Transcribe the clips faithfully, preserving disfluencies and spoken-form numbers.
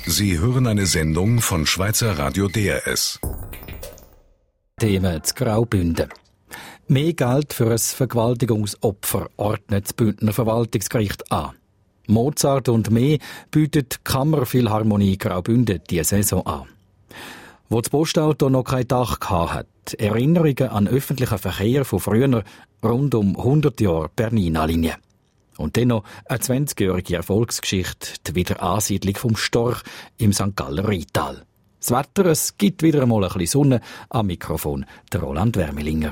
Sie hören eine Sendung von Schweizer Radio D R S. Themen zu Graubünden. Mehr Geld für ein Vergewaltigungsopfer ordnet das Bündner Verwaltungsgericht an. Mozart und mehr bietet die Kammerphilharmonie Graubünden diese Saison an. Wo das Postauto noch kein Dach hatte, Erinnerungen an öffentlichen Verkehr von früher rund um hundert Jahre Bernina-Linie. Und dann noch eine zwanzigjährige Erfolgsgeschichte, die Wiederansiedlung vom Storch im Sankt Galler Rheintal. Das Wetter, es gibt wieder einmal ein bisschen Sonne. Am Mikrofon der Roland Wermelinger.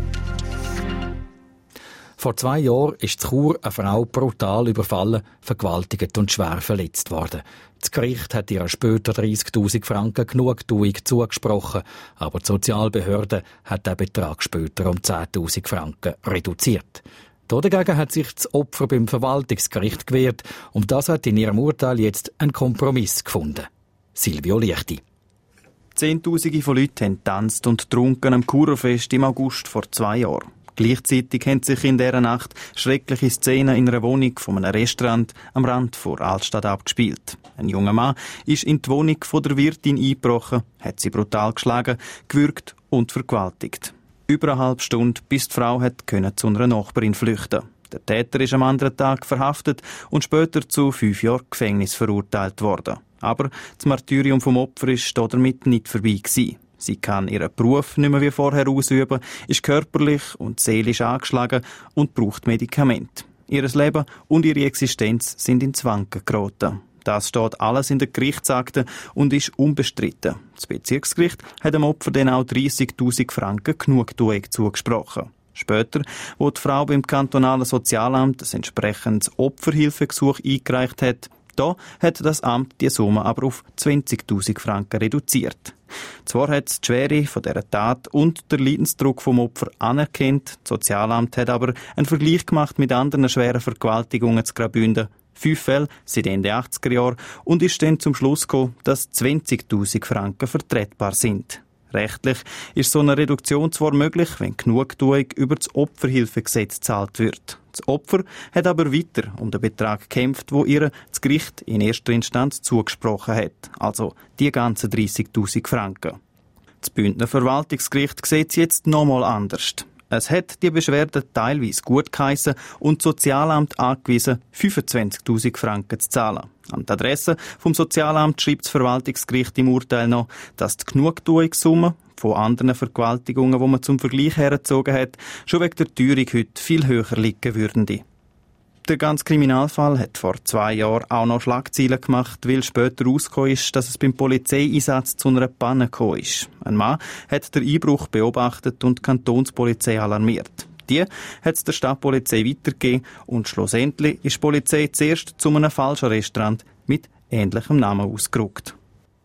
Vor zwei Jahren ist in Chur eine Frau brutal überfallen, vergewaltigt und schwer verletzt worden. Das Gericht hat ihr später dreissigtausend Franken Genugtuung zugesprochen, aber die Sozialbehörde hat den Betrag später um zehntausend Franken reduziert. Dagegen hat sich das Opfer beim Verwaltungsgericht gewehrt und das hat in ihrem Urteil jetzt einen Kompromiss gefunden. Silvio Liechti. Zehntausende von Leuten haben getanzt und getrunken am Churerfest im August vor zwei Jahren. Gleichzeitig haben sich in dieser Nacht schreckliche Szenen in einer Wohnung von einem Restaurant am Rand vor Altstadt abgespielt. Ein junger Mann ist in die Wohnung von der Wirtin eingebrochen, hat sie brutal geschlagen, gewürgt und vergewaltigt. Über eine halbe Stunde, bis die Frau hat können zu einer Nachbarin flüchten. Der Täter ist am anderen Tag verhaftet und später zu fünf Jahren Gefängnis verurteilt worden. Aber das Martyrium vom Opfer ist damit nicht vorbei gewesen. Sie kann ihren Beruf nicht mehr wie vorher ausüben, ist körperlich und seelisch angeschlagen und braucht Medikamente. Ihr Leben und ihre Existenz sind ins Wanken geraten. Das steht alles in der Gerichtsakte und ist unbestritten. Das Bezirksgericht hat dem Opfer dann auch dreissigtausend Franken Genugtuung zugesprochen. Später, wo die Frau beim kantonalen Sozialamt ein entsprechendes Opferhilfegesuch eingereicht hat, da hat das Amt die Summe aber auf zwanzigtausend Franken reduziert. Zwar hat es die Schwere von dieser Tat und der Leidensdruck vom Opfer anerkannt, das Sozialamt hat aber einen Vergleich gemacht mit anderen schweren Vergewaltigungen zu Graubünden. Fünf Fälle seit Ende achtziger Jahre und ist dann zum Schluss gekommen, dass zwanzigtausend Franken vertretbar sind. Rechtlich ist so eine Reduktion zwar möglich, wenn Genugtuung über das Opferhilfegesetz gezahlt wird. Das Opfer hat aber weiter um den Betrag gekämpft, wo ihr das Gericht in erster Instanz zugesprochen hat, also die ganzen dreissigtausend Franken. Das Bündner Verwaltungsgericht sieht es jetzt nochmal anders. Es hat die Beschwerde teilweise gut geheissen und das Sozialamt angewiesen, fünfundzwanzigtausend Franken zu zahlen. An die Adresse vom Sozialamt schreibt das Verwaltungsgericht im Urteil noch, dass die Genugtuungssumme von anderen Vergewaltigungen, die man zum Vergleich hergezogen hat, schon wegen der Teuerung heute viel höher liegen würde. Der ganze Kriminalfall hat vor zwei Jahren auch noch Schlagzeilen gemacht, weil später rausgekommen ist, dass es beim Polizeieinsatz zu einer Panne gekommen ist. Ein Mann hat den Einbruch beobachtet und die Kantonspolizei alarmiert. Die hat es der Stadtpolizei weitergegeben und schlussendlich ist die Polizei zuerst zu einem falschen Restaurant mit ähnlichem Namen ausgerückt.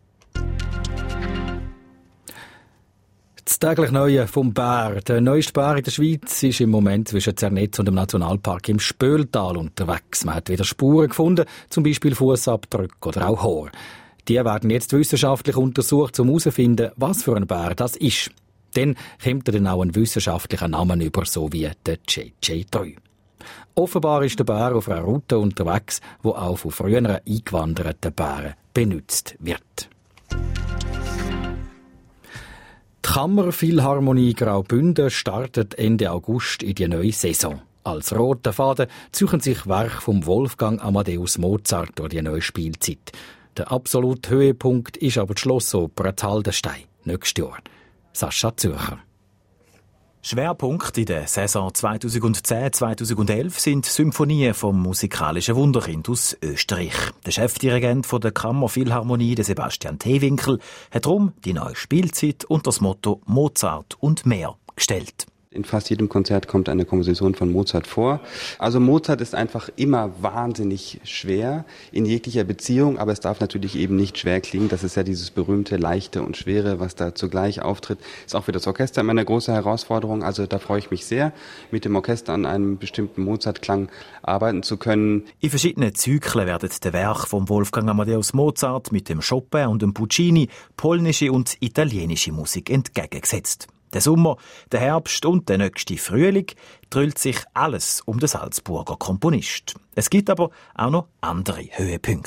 Das täglich Neue vom Bär. Der neueste Bär in der Schweiz ist im Moment zwischen Zernetz und dem Nationalpark im Spöltal unterwegs. Man hat wieder Spuren gefunden, zum Beispiel Fußabdrücke oder auch Haar. Die werden jetzt wissenschaftlich untersucht, um herauszufinden, was für ein Bär das ist. Dann kommt er dann auch einen wissenschaftlichen Namen über, so wie der J J drei. Offenbar ist der Bär auf einer Route unterwegs, die auch von früheren eingewanderten Bären benutzt wird. Die Kammerphilharmonie Graubünden startet Ende August in die neue Saison. Als roter Faden ziehen sich Werke von Wolfgang Amadeus Mozart durch die neue Spielzeit. Der absolute Höhepunkt ist aber die Schlossoper Haldenstein nächstes Jahr. Sascha Zürcher. Schwerpunkt in der Saison zweitausendzehn zweitausendelf sind Symphonien vom musikalischen Wunderkind aus Österreich. Der Chefdirigent der Kammerphilharmonie, der Sebastian Teewinkel, hat darum die neue Spielzeit unter das Motto Mozart und mehr gestellt. In fast jedem Konzert kommt eine Komposition von Mozart vor. Also Mozart ist einfach immer wahnsinnig schwer in jeglicher Beziehung, aber es darf natürlich eben nicht schwer klingen. Das ist ja dieses berühmte Leichte und Schwere, was da zugleich auftritt. Ist auch für das Orchester immer eine große Herausforderung. Also da freue ich mich sehr, mit dem Orchester an einem bestimmten Mozart-Klang arbeiten zu können. In verschiedenen Zyklen werden die Werke von Wolfgang Amadeus Mozart mit dem Chopin und dem Puccini polnische und italienische Musik entgegengesetzt. Der Sommer, der Herbst und der nächste Frühling drüllt sich alles um den Salzburger Komponist. Es gibt aber auch noch andere Höhepunkte.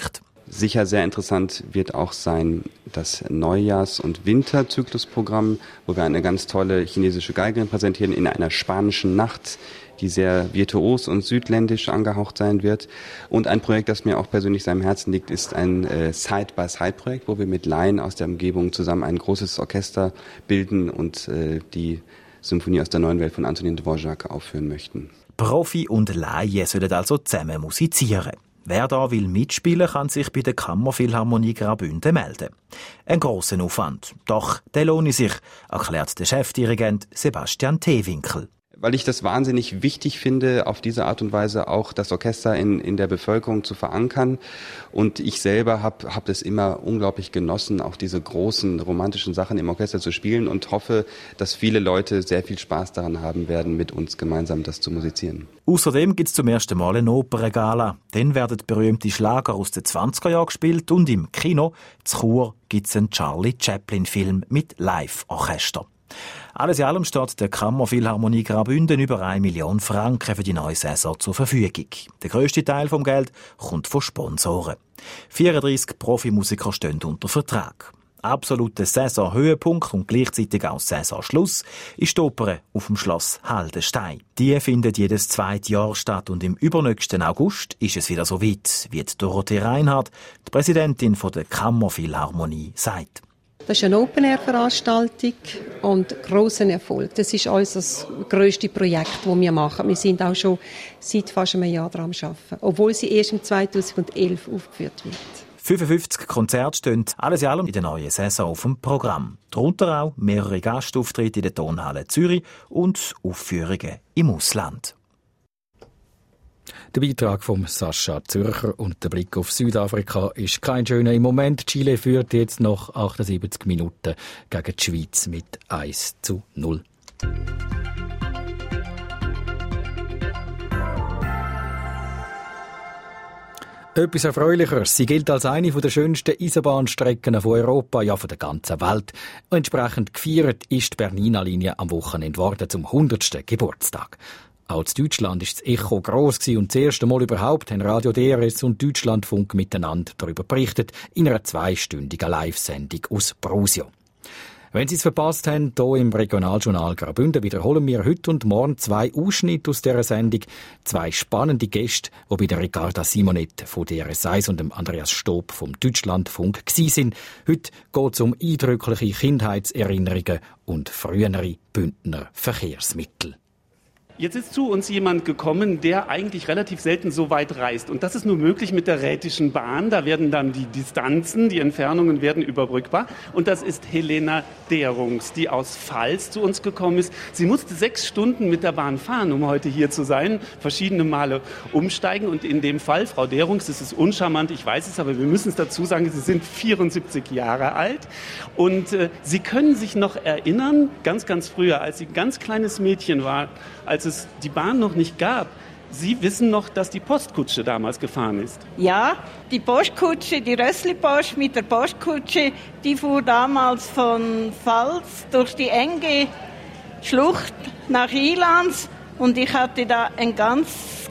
Sicher sehr interessant wird auch sein das Neujahrs- und Winterzyklusprogramm, wo wir eine ganz tolle chinesische Geigerin präsentieren in einer spanischen Nacht, die sehr virtuos und südländisch angehaucht sein wird. Und ein Projekt, das mir auch persönlich sehr am Herzen liegt, ist ein äh, Side-by-Side-Projekt, wo wir mit Laien aus der Umgebung zusammen ein großes Orchester bilden und äh, die Symphonie aus der neuen Welt von Antonin Dvorak aufführen möchten. Profi und Laie sollen also zusammen musizieren. Wer da will mitspielen, kann sich bei der Kammerphilharmonie Graubünden melden. Ein grosser Aufwand. Doch der lohnt sich, erklärt der Chefdirigent Sebastian Teewinkel. Weil ich das wahnsinnig wichtig finde, auf diese Art und Weise auch das Orchester in, in der Bevölkerung zu verankern. Und ich selber habe hab es immer unglaublich genossen, auch diese großen romantischen Sachen im Orchester zu spielen und hoffe, dass viele Leute sehr viel Spaß daran haben werden, mit uns gemeinsam das zu musizieren. Außerdem gibt es zum ersten Mal eine Operngala. Dann werden berühmte Schlager aus den zwanziger Jahren gespielt und im Kino zu Chur gibt es einen Charlie Chaplin-Film mit Live-Orchester. Alles in allem steht der Kammerphilharmonie Graubünden über eine Million Franken für die neue Saison zur Verfügung. Der grösste Teil vom Geld kommt von Sponsoren. vierunddreissig Profimusiker stehen unter Vertrag. Absoluter Saisonhöhepunkt und gleichzeitig auch Saisonschluss ist die Oper auf dem Schloss Haldenstein. Die findet jedes zweite Jahr statt und im übernächsten August ist es wieder so weit, wie Dorothee Reinhardt, die Präsidentin der Kammerphilharmonie, sagt. Das ist eine Open-Air-Veranstaltung und grosser Erfolg. Das ist unser grösstes Projekt, das wir machen. Wir sind auch schon seit fast einem Jahr daran am Arbeiten, obwohl sie erst im zweitausendelf aufgeführt wird. fünfundfünfzig Konzerte stehen alles in allem in der neuen Saison auf dem Programm. Darunter auch mehrere Gastauftritte in der Tonhalle Zürich und Aufführungen im Ausland. Der Beitrag von Sascha Zürcher und der Blick auf Südafrika ist kein schöner im Moment. Chile führt jetzt noch achtundsiebzig Minuten gegen die Schweiz mit eins zu null. Etwas Erfreulicheres. Sie gilt als eine der schönsten Eisenbahnstrecken von Europa, ja von der ganzen Welt. Entsprechend gefeiert ist die Bernina-Linie am Wochenende worden zum hundertsten Geburtstag. Auch in Deutschland war das Echo gross und das erste Mal überhaupt haben Radio D R S und Deutschlandfunk miteinander darüber berichtet in einer zweistündigen Live-Sendung aus Brusio. Wenn Sie es verpasst haben, hier im Regionaljournal Graubünden wiederholen wir heute und morgen zwei Ausschnitte aus dieser Sendung. Zwei spannende Gäste, die bei der Ricarda Simonet von D R S eins und dem Andreas Stob vom Deutschlandfunk waren. Heute geht es um eindrückliche Kindheitserinnerungen und frühere Bündner Verkehrsmittel. Jetzt ist zu uns jemand gekommen, der eigentlich relativ selten so weit reist. Und das ist nur möglich mit der Rhätischen Bahn. Da werden dann die Distanzen, die Entfernungen werden überbrückbar. Und das ist Helena Derungs, die aus Pfalz zu uns gekommen ist. Sie musste sechs Stunden mit der Bahn fahren, um heute hier zu sein. Verschiedene Male umsteigen. Und in dem Fall, Frau Derungs, das ist uncharmant, ich weiß es, aber wir müssen es dazu sagen, Sie sind vierundsiebzig Jahre alt. Und äh, Sie können sich noch erinnern, ganz, ganz früher, als Sie ein ganz kleines Mädchen war, als es die Bahn noch nicht gab. Sie wissen noch, dass die Postkutsche damals gefahren ist. Ja, die Postkutsche, die Rössli-Post mit der Postkutsche, die fuhr damals von Pfalz durch die enge Schlucht nach Ilans. Und ich hatte da ein ganz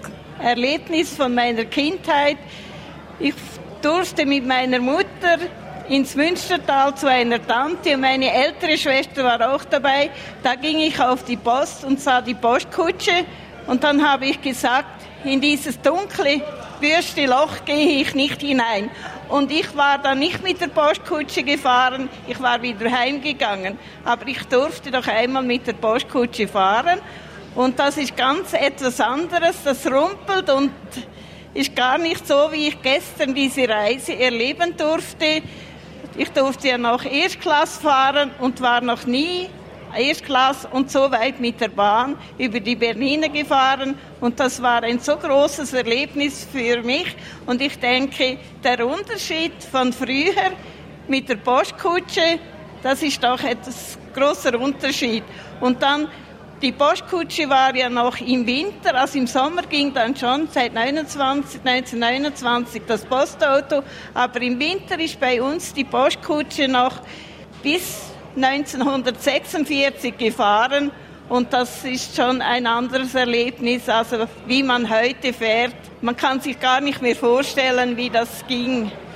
Erlebnis von meiner Kindheit. Ich durfte mit meiner Mutter ins Münstertal zu einer Tante und meine ältere Schwester war auch dabei. Da ging ich auf die Post und sah die Postkutsche und dann habe ich gesagt, in dieses dunkle, wüste Loch gehe ich nicht hinein. Und ich war dann nicht mit der Postkutsche gefahren, ich war wieder heimgegangen. Aber ich durfte doch einmal mit der Postkutsche fahren und das ist ganz etwas anderes, das rumpelt und ist gar nicht so, wie ich gestern diese Reise erleben durfte. Ich durfte ja noch Erstklasse fahren und war noch nie Erstklasse und so weit mit der Bahn über die Bernina gefahren. Und das war ein so großes Erlebnis für mich. Und ich denke, der Unterschied von früher mit der Postkutsche, das ist doch ein großer Unterschied. Und dann, die Postkutsche war ja noch im Winter, also im Sommer ging dann schon seit neunzehnhundertneunundzwanzig das Postauto, aber im Winter ist bei uns die Postkutsche noch bis neunzehnhundertsechsundvierzig gefahren und das ist schon ein anderes Erlebnis, also wie man heute fährt. Man kann sich gar nicht mehr vorstellen, wie das ging.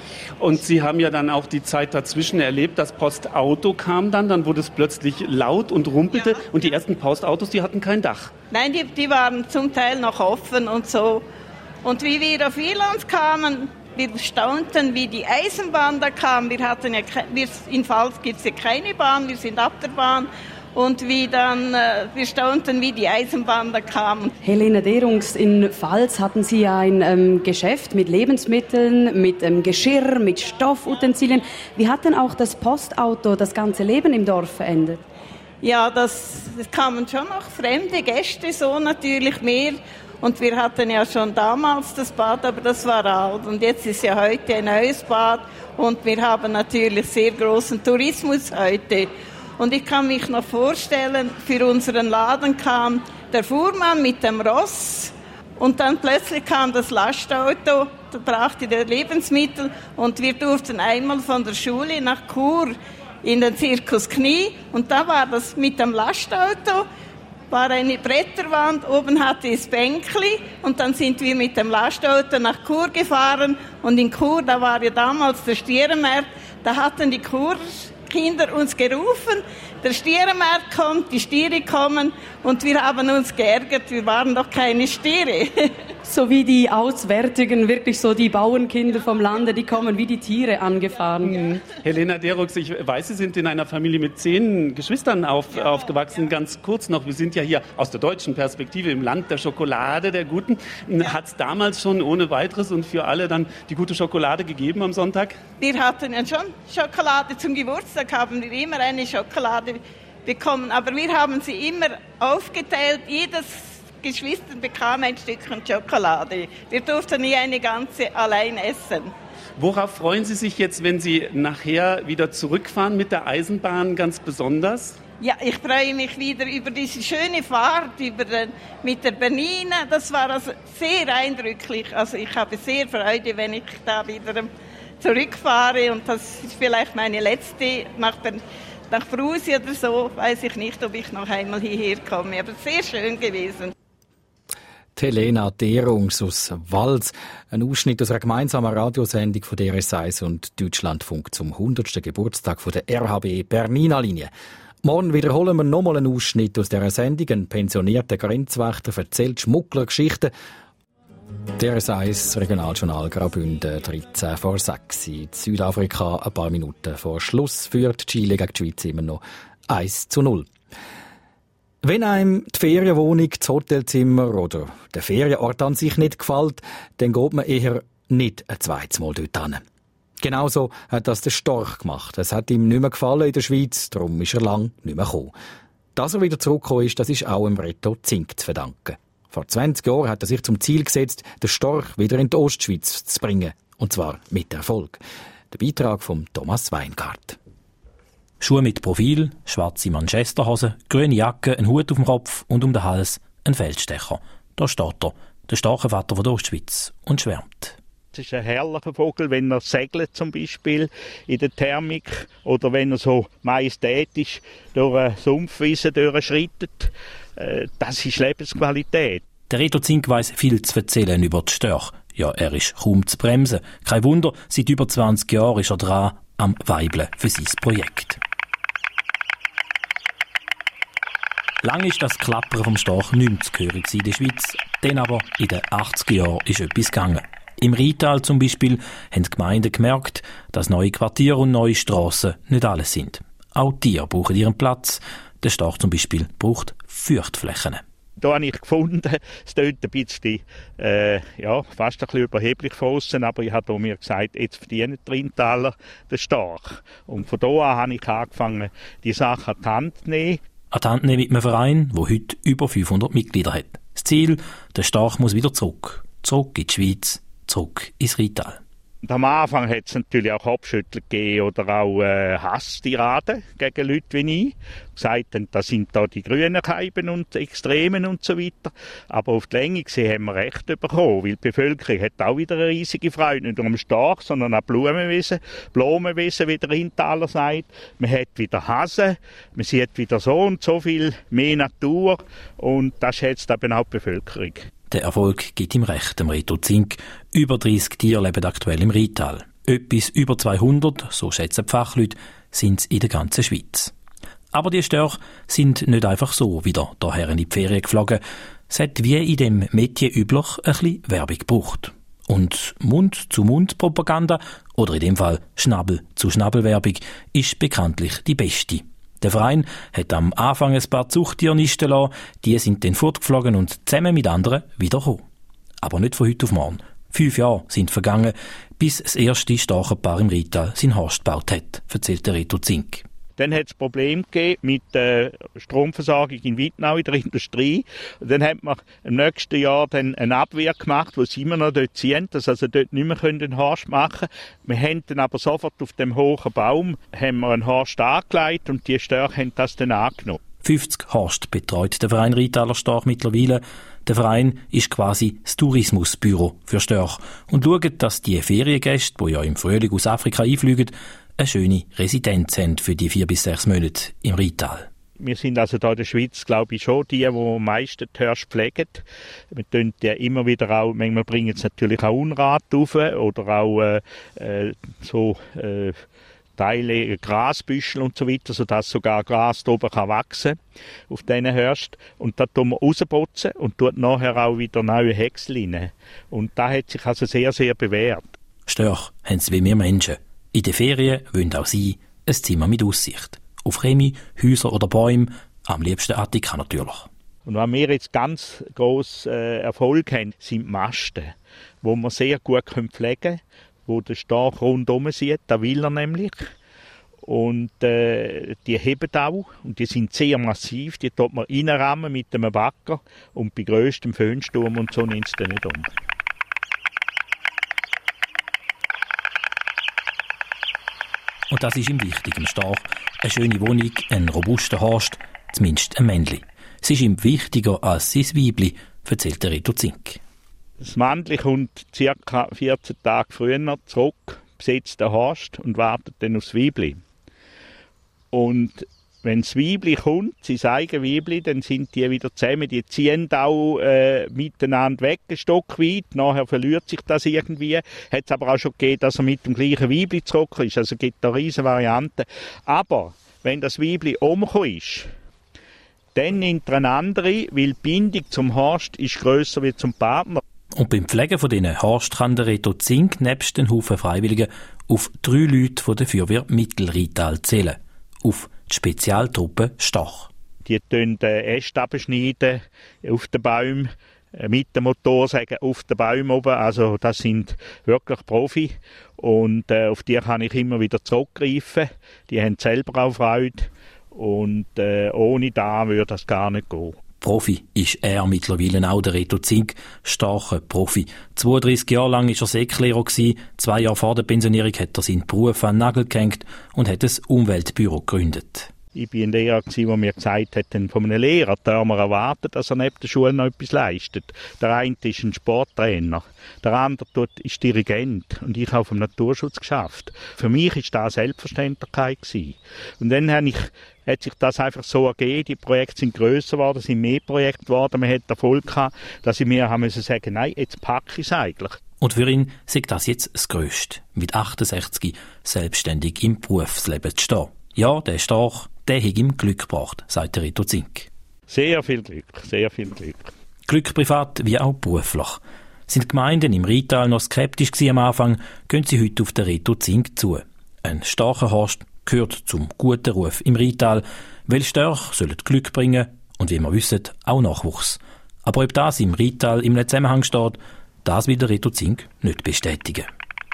Und Sie haben ja dann auch die Zeit dazwischen erlebt, das Postauto kam dann, dann wurde es plötzlich laut und rumpelte ja. Und die ersten Postautos, die hatten kein Dach. Nein, die, die waren zum Teil noch offen und so. Und wie wir auf Irland kamen, wir staunten, wie die Eisenbahn da kam. Wir hatten ja, wir, in Pfalz gibt es ja keine Bahn, wir sind ab der Bahn. Und wie dann, äh, wir staunten, wie die Eisenbahn da kam. Helena Derungs, in Pfalz hatten Sie ja ein ähm, Geschäft mit Lebensmitteln, mit ähm, Geschirr, mit Stoffutensilien. Wie hat denn auch das Postauto das ganze Leben im Dorf verändert? Ja, das, das kamen schon noch fremde Gäste, so natürlich mehr. Und wir hatten ja schon damals das Bad, aber das war alt. Und jetzt ist ja heute ein neues Bad. Und wir haben natürlich sehr großen Tourismus heute. Und ich kann mich noch vorstellen, für unseren Laden kam der Fuhrmann mit dem Ross und dann plötzlich kam das Lastauto, da brachte der Lebensmittel und wir durften einmal von der Schule nach Chur in den Zirkus Knie und da war das mit dem Lastauto, war eine Bretterwand, oben hatte es Bänkli und dann sind wir mit dem Lastauto nach Chur gefahren und in Chur, da war ja damals der Stierenmarkt, da hatten die Chur Kinder uns gerufen, der Stierenmarkt kommt, die Stiere kommen und wir haben uns geärgert, wir waren doch keine Stiere. So wie die Auswärtigen, wirklich so die Bauernkinder vom Lande, die kommen wie die Tiere angefahren. Mhm. Helena Derungs, ich weiß, Sie sind in einer Familie mit zehn Geschwistern auf, ja, aufgewachsen. Ja. Ganz kurz noch, wir sind ja hier aus der deutschen Perspektive im Land der Schokolade, der Guten. Ja. Hat es damals schon ohne weiteres und für alle dann die gute Schokolade gegeben am Sonntag? Wir hatten ja schon Schokolade zum Geburtstag, haben wir immer eine Schokolade bekommen, aber wir haben sie immer aufgeteilt, jedes Geschwister bekam ein Stückchen Schokolade. Wir durften nie eine ganze allein essen. Worauf freuen Sie sich jetzt, wenn Sie nachher wieder zurückfahren mit der Eisenbahn ganz besonders? Ja, ich freue mich wieder über diese schöne Fahrt über den, mit der Bernina. Das war also sehr eindrücklich. Also ich habe sehr Freude, wenn ich da wieder zurückfahre und das ist vielleicht meine letzte nach Bern, nach Brusi oder so. Weiß ich nicht, ob ich noch einmal hierher komme, aber sehr schön gewesen. Die Helena Derungs aus Wals. Ein Ausschnitt aus einer gemeinsamen Radiosendung von D R S eins und Deutschlandfunk zum hundertsten Geburtstag von der R H B Bernina-Linie. Morgen wiederholen wir nochmal einen Ausschnitt aus dieser Sendung. Ein pensionierter Grenzwächter erzählt Schmugglergeschichten. D R S eins Regionaljournal Graubünden, dreizehn vor sechs. In Südafrika ein paar Minuten vor Schluss führt Chile gegen die Schweiz immer noch eins zu null. Wenn einem die Ferienwohnung, das Hotelzimmer oder der Ferienort an sich nicht gefällt, dann geht man eher nicht ein zweites Mal dort hin. Genauso hat das der Storch gemacht. Es hat ihm nicht mehr gefallen in der Schweiz, darum ist er lang nicht mehr gekommen. Dass er wieder zurückgekommen ist, das ist auch dem Reto Zink zu verdanken. Vor zwanzig Jahren hat er sich zum Ziel gesetzt, den Storch wieder in die Ostschweiz zu bringen. Und zwar mit Erfolg. Der Beitrag von Thomas Weingart. Schuhe mit Profil, schwarze Manchesterhosen, grüne Jacke, ein Hut auf dem Kopf und um den Hals ein Feldstecher. Da steht er, der Storchenvater von der Ostschweiz, und schwärmt. Es ist ein herrlicher Vogel, wenn er segelt zum Beispiel in der Thermik oder wenn er so majestätisch durch eine Sumpfwiese durchschreitet. Das ist Lebensqualität. Der Reto Zink weiss viel zu erzählen über die Störche. Ja, er ist kaum zu bremsen. Kein Wunder, seit über zwanzig Jahren ist er dran am Weibeln für sein Projekt. Lange ist das Klappern vom Storch nicht mehr zu hören in der Schweiz. Dann aber in den achtziger Jahren ist etwas gegangen. Im Rheintal zum Beispiel haben die Gemeinden gemerkt, dass neue Quartiere und neue Strassen nicht alles sind. Auch Tiere brauchen ihren Platz. Der Storch zum Beispiel braucht Feuchtflächen. Da habe ich gefunden, es klingt ein bisschen, äh, ja, fast ein bisschen überheblich von aussen, aber ich habe mir gesagt, jetzt verdienen die Rheintaler den Storch. Und von da an habe ich angefangen, die Sache an die Hand zu nehmen. An die Hand nehmen mit einem Verein, der heute über fünfhundert Mitglieder hat. Das Ziel, der Storch muss wieder zurück. Zurück in die Schweiz, zurück ins Rheintal. Und am Anfang hat es natürlich auch Kopfschütteln gegeben oder auch äh, Hasstiraden gegen Leute wie ich. Gesagt haben, das sind da die grünen Scheiben und Extremen und so weiter. Aber auf die Länge gesehen haben wir recht bekommen, weil die Bevölkerung hat auch wieder eine riesige Freude, nicht nur am Storch, sondern auch Blumenwiesen, Blumenwiesen, wie der Rheintaler sagt. Man hat wieder Hasen, man sieht wieder so und so viel mehr Natur und das schätzt eben auch die Bevölkerung. Der Erfolg gibt ihm recht, dem Reto Zink. Über dreissig Tiere leben aktuell im Rheintal. Etwas über zweihundert, so schätzen die Fachleute, sind es in der ganzen Schweiz. Aber die Störche sind nicht einfach so wieder daher in die Ferien geflogen. Es hat wie in dem Metier üblich ein bisschen Werbung gebraucht. Und Mund-zu-Mund-Propaganda, oder in dem Fall Schnabel-zu-Schnabel-Werbung, ist bekanntlich die beste. Der Verein hat am Anfang ein paar Zuchttiere nisten lassen, die sind dann fortgeflogen und zusammen mit anderen wiedergekommen. Aber nicht von heute auf morgen. Fünf Jahre sind vergangen, bis das erste Storchenpaar im Rital seinen Horst gebaut hat, erzählt der Reto Zink. Dann hat es Probleme gegeben mit der Stromversorgung in Wittnau in der Industrie. Und dann hat man im nächsten Jahr dann eine Abwehr gemacht, wo sie immer noch dort sind, dass also dort nicht mehr den Horst machen können. Wir haben dann aber sofort auf dem hohen Baum haben wir einen Horst angelegt und die Störche haben das dann angenommen. fünfzig Horst betreut der Verein Ritaler Storch mittlerweile. Der Verein ist quasi das Tourismusbüro für Störche und schaut, dass die Feriengäste, die ja im Frühling aus Afrika einfliegen, eine schöne Residenz haben für die vier bis sechs Monate im Rital. Wir sind also hier in der Schweiz, glaube ich, schon die, die am meisten die Hirsche pflegen. Wir tun ja immer wieder auch, manchmal bringen sie natürlich auch Unrat rauf oder auch äh, so äh, Teile, Grasbüschel und so weiter, sodass sogar Gras da oben kann wachsen auf diesen Hörsten. Und da tun wir rausputzen und tut nachher auch wieder neue Häcksel rein. Und das hat sich also sehr, sehr bewährt. Störche haben es wie wir Menschen. In den Ferien wollen auch sie ein Zimmer mit Aussicht. Auf Chemie, Häuser oder Bäume, am liebsten Attika natürlich. Und was wir jetzt ganz grossen äh, Erfolg haben, sind die Masten, die wir sehr gut pflegen können, wo der Storch rundherum sieht, da will er nämlich. Und äh, die heben auch und die sind sehr massiv, die tut man reinrammen mit einem Bagger und bei grösstem Föhnsturm und so nimmt es dann nicht um. Und das ist ihm wichtig im Storch. Eine schöne Wohnung, ein robuster Horst, zumindest ein Männli. Es ist ihm wichtiger als sein Weibli, erzählt der Reto Zink. Das Männli kommt ca. vierzehn Tage früher zurück, besetzt den Horst und wartet dann aufs Weibli. Und wenn das Weibli kommt, sein eigenes Weibli, dann sind die wieder zusammen. Die ziehen auch äh, miteinander weg, ein Stück weit. Nachher verliert sich das irgendwie. Hat es aber auch schon gegeben, dass er mit dem gleichen Weibli zurück ist. Also es gibt da riesige Varianten. Aber wenn das Weibli umgekommen ist, dann nimmt er eine andere, weil die Bindung zum Horst ist grösser wie zum Partner. Und beim Pflegen von diesen Horst kann der Reto Zink nebst den Haufen Freiwilligen auf drei Leute von der Feuerwehr Mittelrital zählen. Auf die Spezialtruppe Storch. Die schneiden Äste abschneiden auf den Bäumen, mit dem Motorsägen auf den Bäumen oben. Also das sind wirklich Profi und äh, auf die kann ich immer wieder zurückgreifen. Die haben selber auch Freude und äh, ohne da würde das gar nicht gehen. Profi ist er mittlerweile auch, der Reto Zink, starker Profi. zweiunddreissig Jahre lang war er Säcklehrer gewesen. Zwei Jahre vor der Pensionierung hat er seinen Beruf an den Nagel gehängt und hat ein Umweltbüro gegründet. Ich war ein Lehrer, der mir gesagt hat, von einem Lehrer darf man erwarten, dass er neben der Schule noch etwas leistet. Der eine ist ein Sporttrainer, der andere dort ist Dirigent und ich habe auf dem Naturschutz geschafft. Für mich war das eine Selbstverständlichkeit gewesen. Und dann habe ich hat sich das einfach so ergeben. Die Projekte sind grösser geworden, sind mehr Projekte geworden. Man hat Erfolg gehabt, dass ich mir haben müssen sagen, nein, jetzt packe ich es eigentlich. Und für ihn sei das jetzt das Grösste, mit achtundsechzig selbstständig im Berufsleben zu stehen. Ja, der Storch, der hat ihm Glück gebracht, sagt der Reto Zink. Sehr viel Glück, sehr viel Glück. Glück privat wie auch beruflich. Sind die Gemeinden im Rital noch skeptisch gewesen am Anfang, gehen sie heute auf den Reto Zink zu. Ein starker Horst gehört zum guten Ruf im Rital, weil Störche sollen Glück bringen und wie wir wissen, auch Nachwuchs. Aber ob das im Rital im Zusammenhang steht, das will der Reto Zink nicht bestätigen.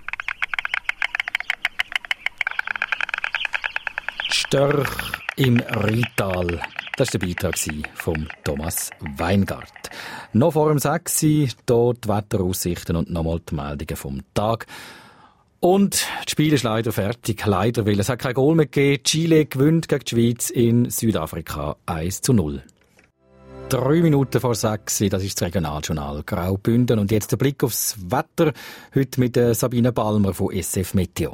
Störche im Rital. Das war der Beitrag von Thomas Weingart. Noch vor dem sechs Uhr hier die Wetteraussichten und nochmal die Meldungen vom Tag. Und das Spiel ist leider fertig. Leider, weil es hat kein Goal mehr gegeben. Chile gewinnt gegen die Schweiz in Südafrika eins zu null. Drei Minuten vor sechs, das ist das Regionaljournal Graubünden. Und jetzt der Blick aufs Wetter. Heute mit Sabine Balmer von S F Meteo.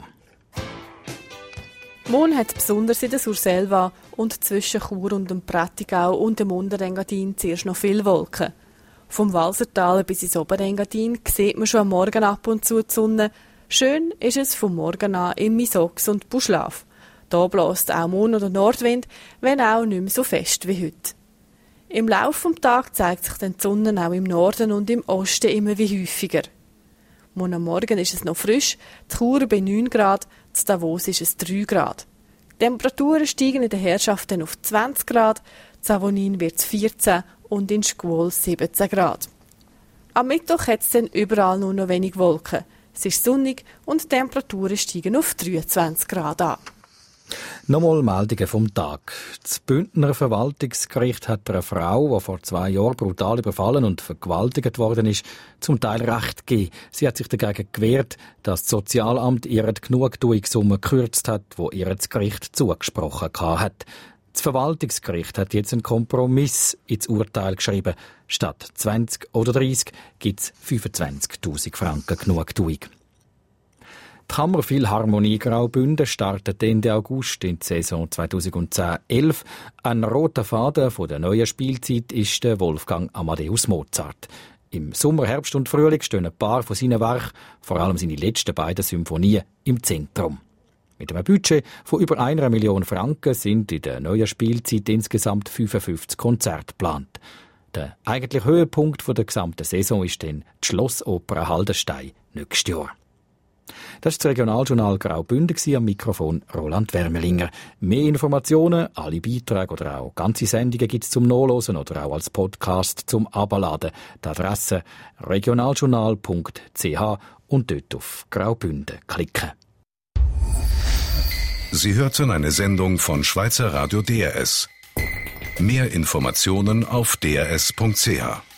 Morgen hat besonders in der Surselva und zwischen Chur und dem Prättigau und dem Unterengadin zuerst noch viele Wolken. Vom Walsertal bis ins Oberengadin sieht man schon am Morgen ab und zu die Sonne. Schön ist es vom Morgen an in Misox und Buschlaf. Da bläst auch Mon- oder Nordwind, wenn auch nicht mehr so fest wie heute. Im Laufe des Tages zeigt sich dann die Sonne auch im Norden und im Osten immer wie häufiger. Morgen am Morgen ist es noch frisch, die Chur bei neun Grad, in Davos ist es drei Grad. Die Temperaturen steigen in der Herrschaft dann auf zwanzig Grad, in Savonin wird es vierzehn und in Schkuol siebzehn Grad. Am Mittwoch hat es dann überall nur noch wenig Wolken. Es ist sonnig und die Temperaturen steigen auf dreiundzwanzig Grad an. Nochmal Meldungen vom Tag. Das Bündner Verwaltungsgericht hat einer Frau, die vor zwei Jahren brutal überfallen und vergewaltigt worden ist, zum Teil Recht gegeben. Sie hat sich dagegen gewehrt, dass das Sozialamt ihr die Genugtuungssumme gekürzt hat, die ihr das Gericht zugesprochen hat. Das Verwaltungsgericht hat jetzt einen Kompromiss ins Urteil geschrieben. Statt zwanzig oder dreißig gibt es fünfundzwanzigtausend Franken Genugtuung. Die Kammerphilharmonie Graubünden startet Ende August in der Saison zweitausendzehn elf. Ein roter Faden von der neuen Spielzeit ist der Wolfgang Amadeus Mozart. Im Sommer, Herbst und Frühling stehen ein paar von seinen Werken, vor allem seine letzten beiden Symphonien, im Zentrum. Mit einem Budget von über einer Million Franken sind in der neuen Spielzeit insgesamt fünfundfünfzig Konzerte geplant. Der eigentliche Höhepunkt der gesamten Saison ist dann die Schlossoper Haldenstein nächstes Jahr. Das war das Regionaljournal Graubünden, am Mikrofon Roland Wermelinger. Mehr Informationen, alle Beiträge oder auch ganze Sendungen gibt es zum Nachlesen oder auch als Podcast zum Abladen. Die Adresse regionaljournal punkt c h und dort auf Graubünden klicken. Sie hörten eine Sendung von Schweizer Radio D R S. Mehr Informationen auf d r s punkt c h.